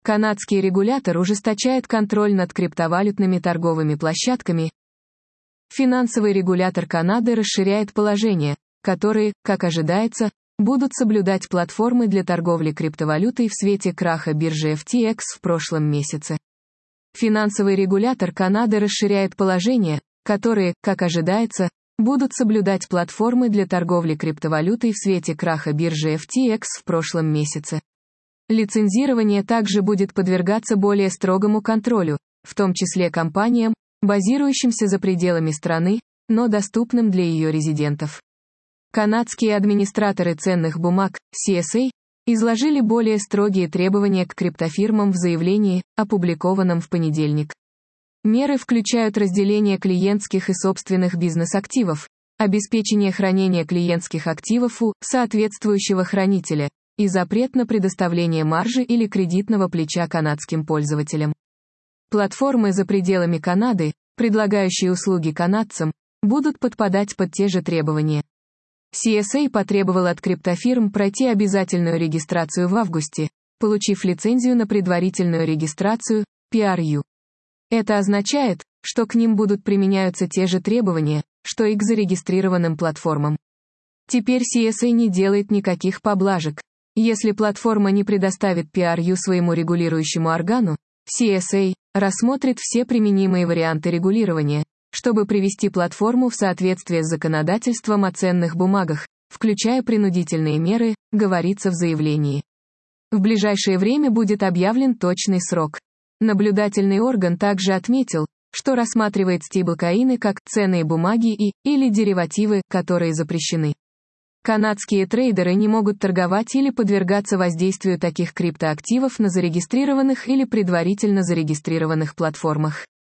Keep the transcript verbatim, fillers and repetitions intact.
Канадский регулятор ужесточает контроль над криптовалютными торговыми площадками. Финансовый регулятор Канады расширяет положения, которые, как ожидается, будут соблюдать платформы для торговли криптовалютой в свете краха биржи эф ти экс в прошлом месяце. Финансовый регулятор Канады расширяет положения, которые, как ожидается, будут соблюдать платформы для торговли криптовалютой в свете краха биржи эф ти экс в прошлом месяце. Лицензирование также будет подвергаться более строгому контролю, в том числе компаниям, базирующимся за пределами страны, но доступным для ее резидентов. Канадские администраторы ценных бумаг, си эс эй, изложили более строгие требования к криптофирмам в заявлении, опубликованном в понедельник. Меры включают разделение клиентских и собственных бизнес-активов, обеспечение хранения клиентских активов у соответствующего хранителя, и запрет на предоставление маржи или кредитного плеча канадским пользователям. Платформы за пределами Канады, предлагающие услуги канадцам, будут подпадать под те же требования. си эс эй потребовал от криптофирм пройти обязательную регистрацию в августе, получив лицензию на предварительную регистрацию, пи ар ю. Это означает, что к ним будут применяются те же требования, что и к зарегистрированным платформам. Теперь си эс эй не делает никаких поблажек. Если платформа не предоставит пи ар ю своему регулирующему органу, си эс эй рассмотрит все применимые варианты регулирования, чтобы привести платформу в соответствие с законодательством о ценных бумагах, включая принудительные меры, говорится в заявлении. В ближайшее время будет объявлен точный срок. Наблюдательный орган также отметил, что рассматривает стейблкоины как ценные бумаги и или деривативы, которые запрещены. Канадские трейдеры не могут торговать или подвергаться воздействию таких криптоактивов на зарегистрированных или предварительно зарегистрированных платформах.